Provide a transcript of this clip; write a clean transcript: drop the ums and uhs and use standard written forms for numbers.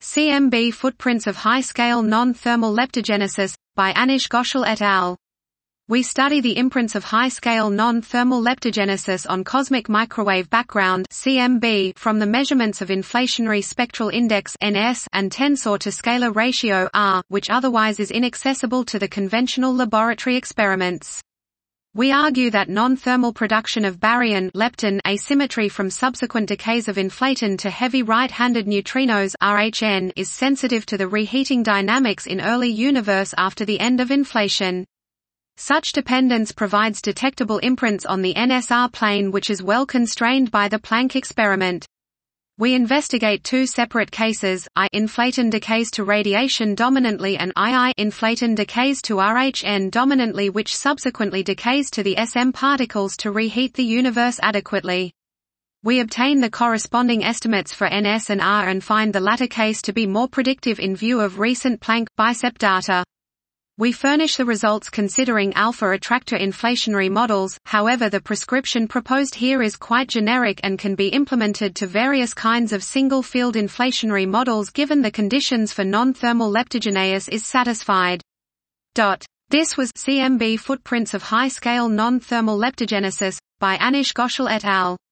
CMB Footprints of High-Scale Non-Thermal Leptogenesis, by Anish Ghoshal et al. We study the imprints of high-scale non-thermal leptogenesis on cosmic microwave background (CMB) from the measurements of inflationary spectral index (NS) and tensor to scalar ratio (R), which otherwise is inaccessible to the conventional laboratory experiments. We argue that non-thermal production of baryon lepton asymmetry from subsequent decays of inflaton to heavy right-handed neutrinos (RHN) is sensitive to the reheating dynamics in early universe after the end of inflation. Such dependence provides detectable imprints on the NSR plane, which is well constrained by the Planck experiment. We investigate two separate cases: I inflaton decays to radiation dominantly and II inflaton decays to RHN dominantly, which subsequently decays to the SM particles to reheat the universe adequately. We obtain the corresponding estimates for NS and R and find the latter case to be more predictive in view of recent Planck-BICEP data. We furnish the results considering alpha attractor inflationary models, however the prescription proposed here is quite generic and can be implemented to various kinds of single-field inflationary models given the conditions for non-thermal leptogenesis is satisfied. This was CMB Footprints of High-Scale Non-Thermal Leptogenesis, by Anish Ghoshal et al.